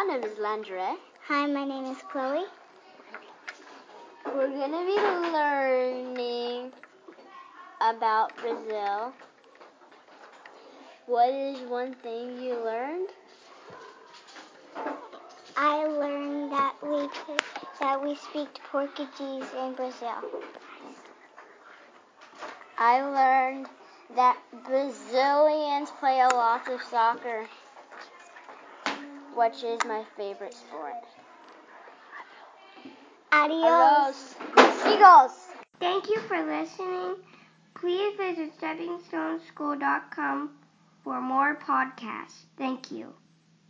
name is Landre. Hi, my name is Chloe. We're going to be learning about Brazil. What is one thing you learned? I learned that we speak Portuguese in Brazil. I learned that Brazilians play a lot of soccer, which is my favorite sport. Adios. Eagles. Thank you for listening. Please visit steppingstoneschool.com for more podcasts. Thank you.